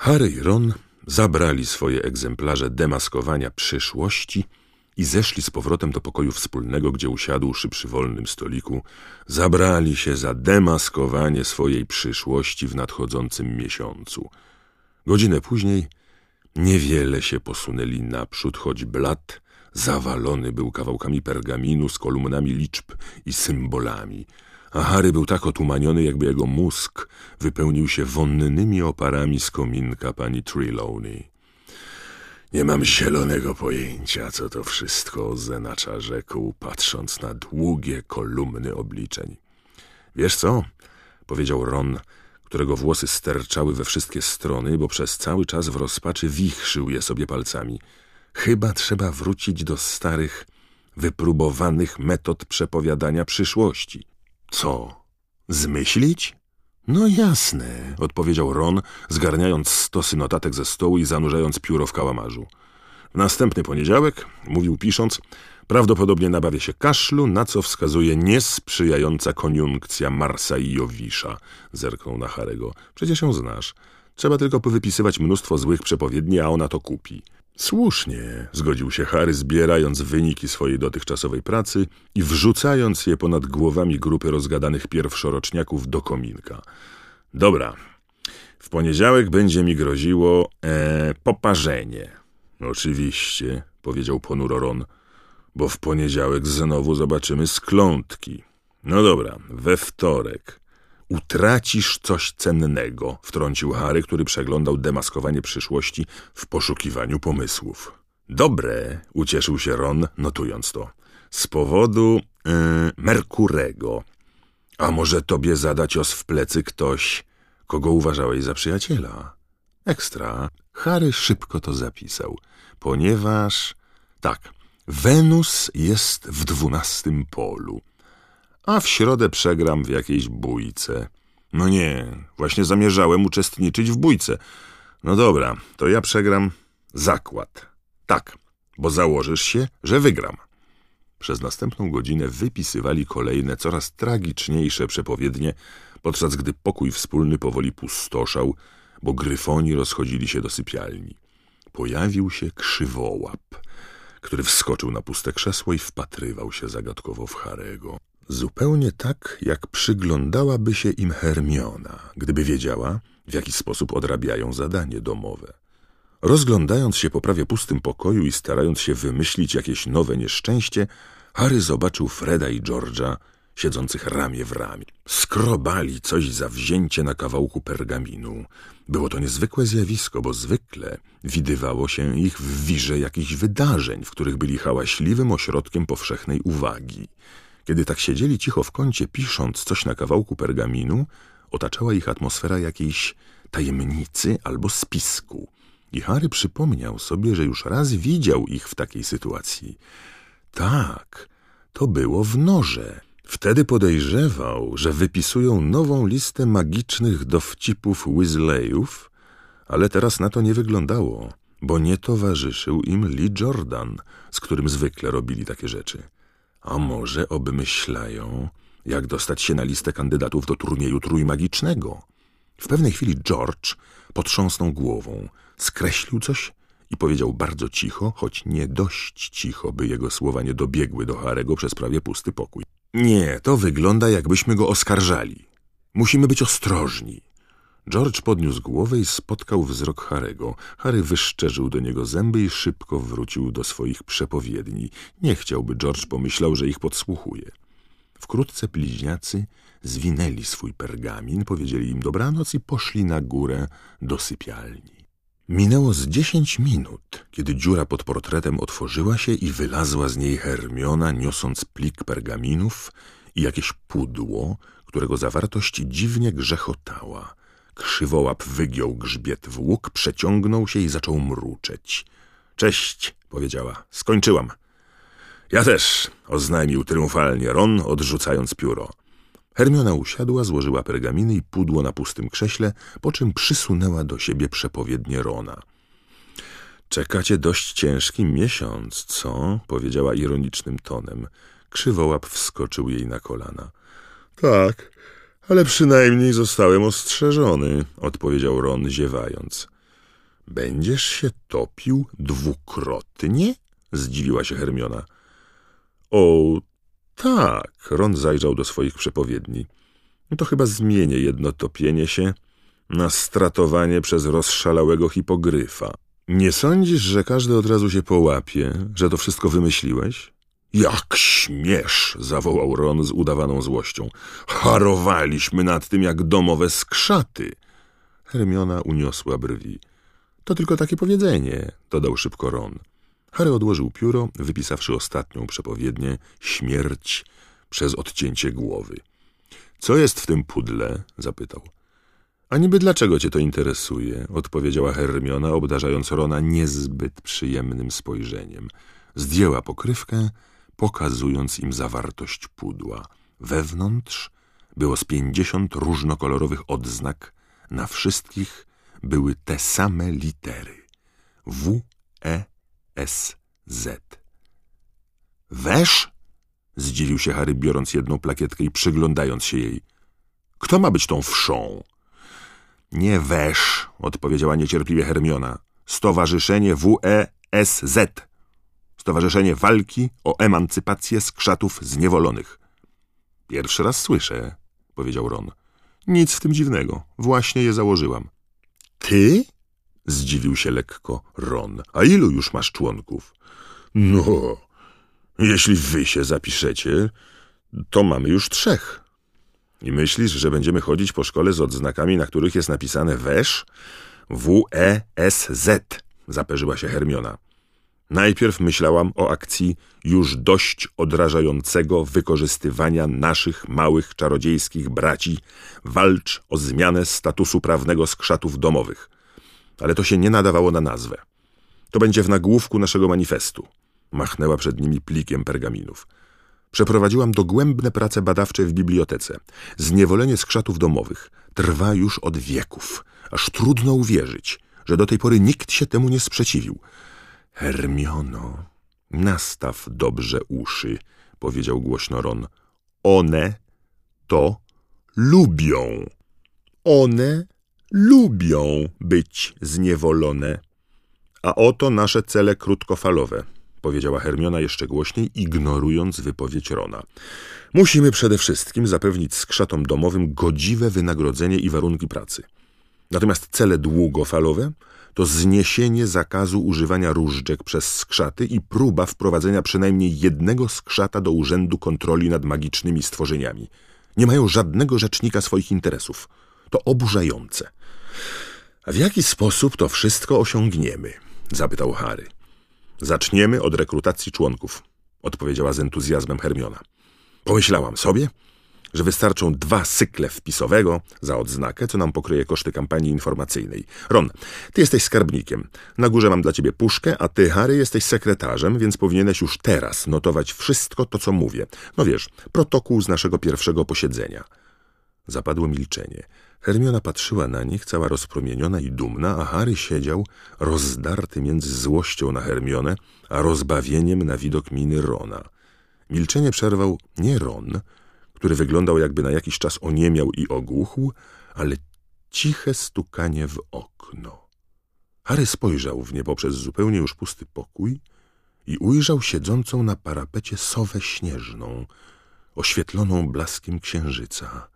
Harry i Ron zabrali swoje egzemplarze demaskowania przyszłości i zeszli z powrotem do pokoju wspólnego, gdzie usiadłszy przy wolnym stoliku, zabrali się za demaskowanie swojej przyszłości w nadchodzącym miesiącu. Godzinę później niewiele się posunęli naprzód, choć blat zawalony był kawałkami pergaminu z kolumnami liczb i symbolami, a Harry był tak otumaniony, jakby jego mózg wypełnił się wonnymi oparami z kominka pani Trelawney. Nie mam zielonego pojęcia, co to wszystko oznacza, rzekł, patrząc na długie kolumny obliczeń. Wiesz co? Powiedział Ron, którego włosy sterczały we wszystkie strony, bo przez cały czas w rozpaczy wichrzył je sobie palcami. Chyba trzeba wrócić do starych, wypróbowanych metod przepowiadania przyszłości. Co? Zmyślić? No jasne, odpowiedział Ron, zgarniając stosy notatek ze stołu i zanurzając pióro w kałamarzu. W następny poniedziałek, mówił pisząc, prawdopodobnie nabawię się kaszlu, na co wskazuje niesprzyjająca koniunkcja Marsa i Jowisza. Zerknął na Harego. Przecież ją znasz. Trzeba tylko powypisywać mnóstwo złych przepowiedni, a ona to kupi. Słusznie, zgodził się Harry, zbierając wyniki swojej dotychczasowej pracy i wrzucając je ponad głowami grupy rozgadanych pierwszoroczniaków do kominka. Dobra, w poniedziałek będzie mi groziło poparzenie. Oczywiście, powiedział ponuro Ron, bo w poniedziałek znowu zobaczymy sklątki. No dobra, we wtorek utracisz coś cennego, wtrącił Harry, który przeglądał demaskowanie przyszłości w poszukiwaniu pomysłów. Dobre, ucieszył się Ron, notując to. Z powodu Merkurego. A może tobie zada cios w plecy ktoś, kogo uważałeś za przyjaciela? Ekstra. Harry szybko to zapisał, ponieważ... Tak, Wenus jest w 12 polu. A w środę przegram w jakiejś bójce. No nie, właśnie zamierzałem uczestniczyć w bójce. No dobra, to ja przegram zakład. Tak, bo założysz się, że wygram. Przez następną godzinę wypisywali kolejne, coraz tragiczniejsze przepowiednie, podczas gdy pokój wspólny powoli pustoszał, bo gryfoni rozchodzili się do sypialni. Pojawił się krzywołap, który wskoczył na puste krzesło i wpatrywał się zagadkowo w Harego. Zupełnie tak, jak przyglądałaby się im Hermiona, gdyby wiedziała, w jaki sposób odrabiają zadanie domowe. Rozglądając się po prawie pustym pokoju i starając się wymyślić jakieś nowe nieszczęście, Harry zobaczył Freda i George'a siedzących ramię w ramię. Skrobali coś zawzięcie na kawałku pergaminu. Było to niezwykłe zjawisko, bo zwykle widywało się ich w wirze jakichś wydarzeń, w których byli hałaśliwym ośrodkiem powszechnej uwagi. Kiedy tak siedzieli cicho w kącie, pisząc coś na kawałku pergaminu, otaczała ich atmosfera jakiejś tajemnicy albo spisku. I Harry przypomniał sobie, że już raz widział ich w takiej sytuacji. Tak, to było w Norze. Wtedy podejrzewał, że wypisują nową listę magicznych dowcipów Weasleyów, ale teraz na to nie wyglądało, bo nie towarzyszył im Lee Jordan, z którym zwykle robili takie rzeczy. A może obmyślają, jak dostać się na listę kandydatów do turnieju trójmagicznego? W pewnej chwili George potrząsnął głową, skreślił coś i powiedział bardzo cicho, choć nie dość cicho, by jego słowa nie dobiegły do Harego przez prawie pusty pokój. Nie, to wygląda, jakbyśmy go oskarżali. Musimy być ostrożni. George podniósł głowę i spotkał wzrok Harego. Harry wyszczerzył do niego zęby i szybko wrócił do swoich przepowiedni. Nie chciałby George pomyślał, że ich podsłuchuje. Wkrótce bliźniacy zwinęli swój pergamin, powiedzieli im dobranoc i poszli na górę do sypialni. Minęło z 10 minut, kiedy dziura pod portretem otworzyła się i wylazła z niej Hermiona, niosąc plik pergaminów i jakieś pudło, którego zawartość dziwnie grzechotała. Krzywołap wygiął grzbiet w łuk, przeciągnął się i zaczął mruczeć. Cześć, powiedziała. Skończyłam. Ja też, oznajmił triumfalnie Ron, odrzucając pióro. Hermiona usiadła, złożyła pergaminy i pudło na pustym krześle, po czym przysunęła do siebie przepowiednię Rona. Czekacie dość ciężki miesiąc, co? Powiedziała ironicznym tonem. Krzywołap wskoczył jej na kolana. Tak, ale przynajmniej zostałem ostrzeżony, odpowiedział Ron, ziewając. Będziesz się topił dwukrotnie? Zdziwiła się Hermiona. O, tak, Ron zajrzał do swoich przepowiedni. To chyba zmienię jedno topienie się na stratowanie przez rozszalałego hipogryfa. Nie sądzisz, że każdy od razu się połapie, że to wszystko wymyśliłeś? Jak śmiesz, zawołał Ron z udawaną złością. Harowaliśmy nad tym jak domowe skrzaty. Hermiona uniosła brwi. To tylko takie powiedzenie, dodał szybko Ron. Harry odłożył pióro, wypisawszy ostatnią przepowiednię, śmierć przez odcięcie głowy. Co jest w tym pudle? Zapytał. A niby dlaczego cię to interesuje? Odpowiedziała Hermiona, obdarzając Rona niezbyt przyjemnym spojrzeniem. Zdjęła pokrywkę, pokazując im zawartość pudła. Wewnątrz było z 50 różnokolorowych odznak. Na wszystkich były te same litery. W, E, S, Z. Wesz? Zdziwił się Harry, biorąc jedną plakietkę i przyglądając się jej. Kto ma być tą wszą? Nie wesz, odpowiedziała niecierpliwie Hermiona. Stowarzyszenie WESZ. Stowarzyszenie Walki o Emancypację Skrzatów Zniewolonych. Pierwszy raz słyszę, powiedział Ron. Nic w tym dziwnego, właśnie je założyłam. Ty? Zdziwił się lekko Ron. A ilu już masz członków? No, jeśli wy się zapiszecie, to mamy już 3. I myślisz, że będziemy chodzić po szkole z odznakami, na których jest napisane wesz? WESZ, zaperzyła się Hermiona. Najpierw myślałam o akcji już dość odrażającego wykorzystywania naszych małych czarodziejskich braci. Walcz o zmianę statusu prawnego skrzatów domowych. Ale to się nie nadawało na nazwę. To będzie w nagłówku naszego manifestu. Machnęła przed nimi plikiem pergaminów. Przeprowadziłam dogłębne prace badawcze w bibliotece. Zniewolenie skrzatów domowych trwa już od wieków. Aż trudno uwierzyć, że do tej pory nikt się temu nie sprzeciwił. Hermiono, nastaw dobrze uszy, powiedział głośno Ron. One to lubią. One lubią być zniewolone. A oto nasze cele krótkofalowe, powiedziała Hermiona jeszcze głośniej, ignorując wypowiedź Rona. Musimy przede wszystkim zapewnić skrzatom domowym godziwe wynagrodzenie i warunki pracy. Natomiast cele długofalowe to zniesienie zakazu używania różdżek przez skrzaty i próba wprowadzenia przynajmniej jednego skrzata do Urzędu Kontroli nad Magicznymi Stworzeniami. Nie mają żadnego rzecznika swoich interesów. To oburzające. A w jaki sposób to wszystko osiągniemy? Zapytał Harry. Zaczniemy od rekrutacji członków, odpowiedziała z entuzjazmem Hermiona. Pomyślałam sobie, że wystarczą 2 cykle wpisowego za odznakę, co nam pokryje koszty kampanii informacyjnej. Ron, ty jesteś skarbnikiem. Na górze mam dla ciebie puszkę, a ty, Harry, jesteś sekretarzem, więc powinieneś już teraz notować wszystko to, co mówię. No wiesz, protokół z naszego pierwszego posiedzenia. Zapadło milczenie. Hermiona patrzyła na nich, cała rozpromieniona i dumna, a Harry siedział rozdarty między złością na Hermionę, a rozbawieniem na widok miny Rona. Milczenie przerwał nie Ron, który wyglądał, jakby na jakiś czas oniemiał i ogłuchł, ale ciche stukanie w okno. Harry spojrzał w nie poprzez zupełnie już pusty pokój i ujrzał siedzącą na parapecie sowę śnieżną, oświetloną blaskiem księżyca.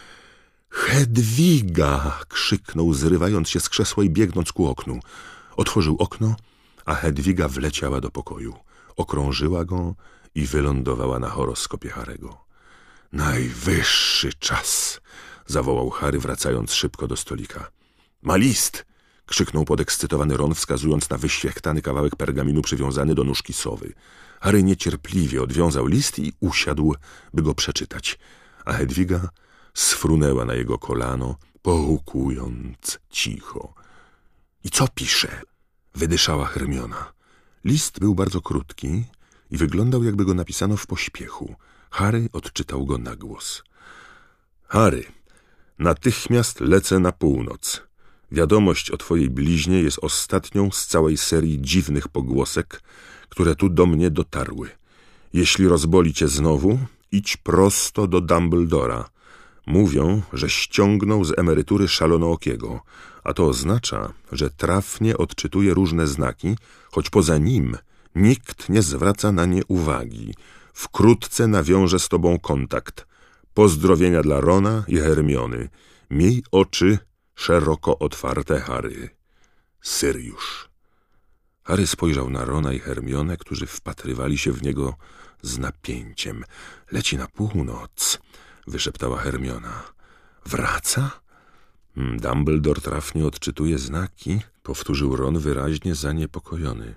Hedwiga! Krzyknął, zrywając się z krzesła i biegnąc ku oknu. Otworzył okno, a Hedwiga wleciała do pokoju. Okrążyła go i wylądowała na horoskopie Harego. Najwyższy czas! Zawołał Harry, wracając szybko do stolika. Ma list! Krzyknął podekscytowany Ron, wskazując na wyświechtany kawałek pergaminu przywiązany do nóżki sowy. Harry niecierpliwie odwiązał list i usiadł, by go przeczytać, a Hedwiga sfrunęła na jego kolano, pohukując cicho. I co pisze? Wydyszała Hermiona. List był bardzo krótki i wyglądał, jakby go napisano w pośpiechu. Harry odczytał go na głos. Harry, natychmiast lecę na północ. Wiadomość o twojej bliźnie jest ostatnią z całej serii dziwnych pogłosek, które tu do mnie dotarły. Jeśli rozboli cię znowu, idź prosto do Dumbledora. Mówią, że ściągnął z emerytury Szalonookiego, a to oznacza, że trafnie odczytuje różne znaki, choć poza nim nikt nie zwraca na nie uwagi. Wkrótce nawiąże z tobą kontakt. Pozdrowienia dla Rona i Hermiony. Miej oczy szeroko otwarte, Harry. Syriusz. Harry spojrzał na Rona i Hermionę, którzy wpatrywali się w niego z napięciem. Leci na północ, wyszeptała Hermiona. Wraca? Dumbledore trafnie odczytuje znaki, powtórzył Ron wyraźnie zaniepokojony.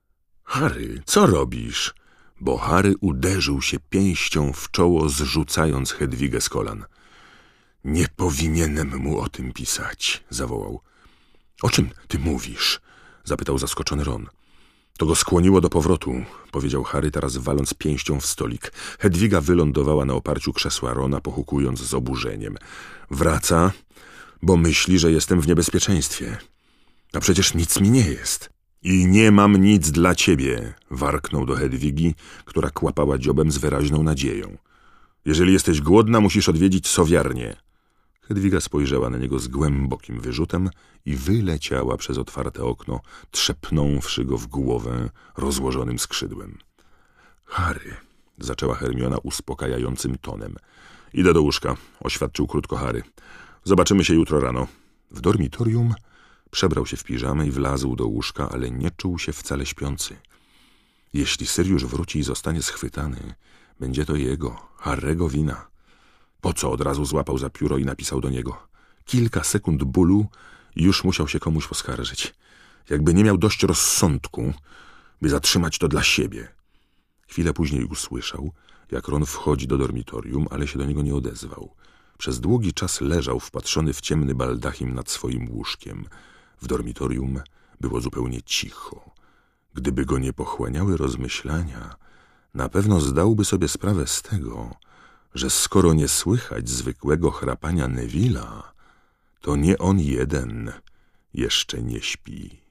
Harry, co robisz? Bo Harry uderzył się pięścią w czoło, zrzucając Hedwigę z kolan. Nie powinienem mu o tym pisać, zawołał. O czym ty mówisz? Zapytał zaskoczony Ron. To go skłoniło do powrotu, powiedział Harry, teraz waląc pięścią w stolik. Hedwiga wylądowała na oparciu krzesła Rona, pochukując z oburzeniem. Wraca, bo myśli, że jestem w niebezpieczeństwie. A przecież nic mi nie jest. I nie mam nic dla ciebie, warknął do Hedwigi, która kłapała dziobem z wyraźną nadzieją. Jeżeli jesteś głodna, musisz odwiedzić sowiarnię. Hedwiga spojrzała na niego z głębokim wyrzutem i wyleciała przez otwarte okno, trzepnąwszy go w głowę rozłożonym skrzydłem. Harry, zaczęła Hermiona uspokajającym tonem. Idę do łóżka, oświadczył krótko Harry. Zobaczymy się jutro rano. W dormitorium przebrał się w piżamę i wlazł do łóżka, ale nie czuł się wcale śpiący. Jeśli Syriusz wróci i zostanie schwytany, będzie to jego, Harry'ego wina. Po co od razu złapał za pióro i napisał do niego? Kilka sekund bólu i już musiał się komuś poskarżyć. Jakby nie miał dość rozsądku, by zatrzymać to dla siebie. Chwilę później usłyszał, jak Ron wchodzi do dormitorium, ale się do niego nie odezwał. Przez długi czas leżał wpatrzony w ciemny baldachim nad swoim łóżkiem. W dormitorium było zupełnie cicho. Gdyby go nie pochłaniały rozmyślania, na pewno zdałby sobie sprawę z tego, że skoro nie słychać zwykłego chrapania Neville'a, to nie on jeden jeszcze nie śpi.